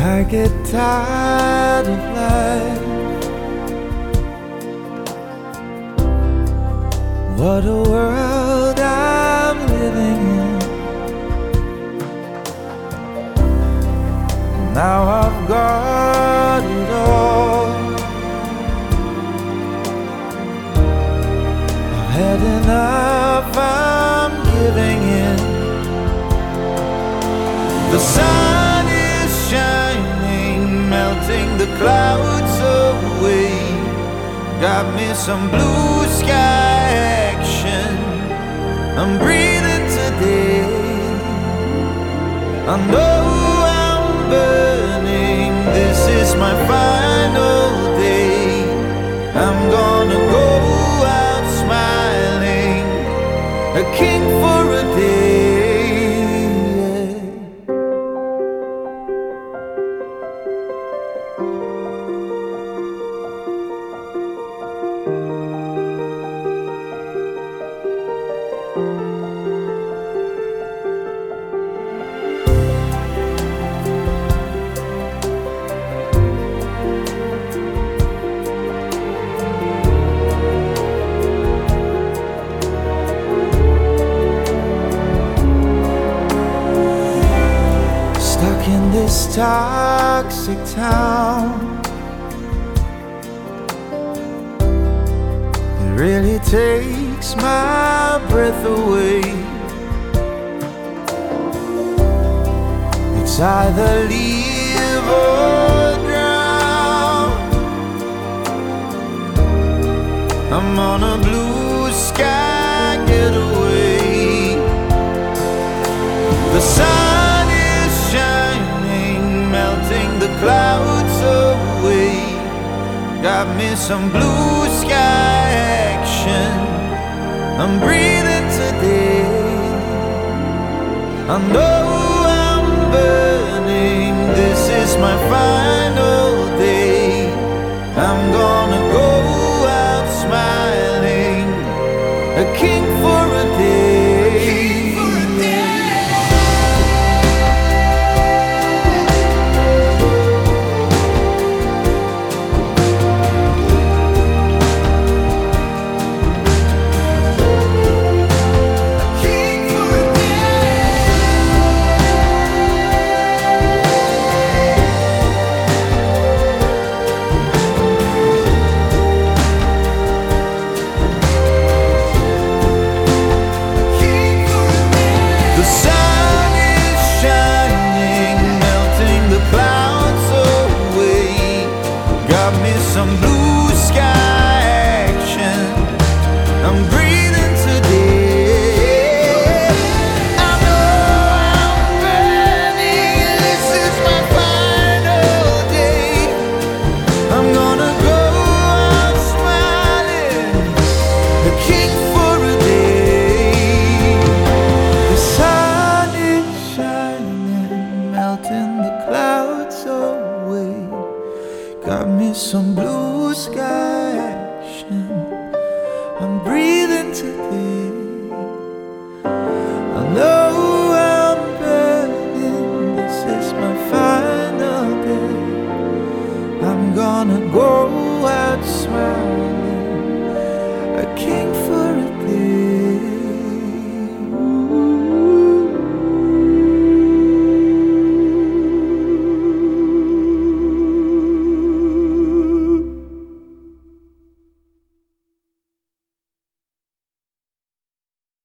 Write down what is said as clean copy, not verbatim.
I get tired of life. What a world I'm living in. Now I've got it all. I've had enough, I'm giving in. The sun is shining, melting the clouds away. Got me some blue sky action, I'm breathing today. I know I'm burning, this is my final day. I'm gonna go out smiling, a king for a day. In this toxic town, it really takes my breath away. It's either live or drown. I'm on a blue sky getaway. The sun is shining, melting the clouds away. Got me some blue sky action, I'm breathing today. I know I'm burning, this is my final day. I'm gonna go out smiling, a king for a day. Some blue sky action, I'm breathing today. I know I'm burning, this is my final day. I'm gonna go out smiling, a king for a day. The sun is shining, melting the clouds away. Got me some blue sky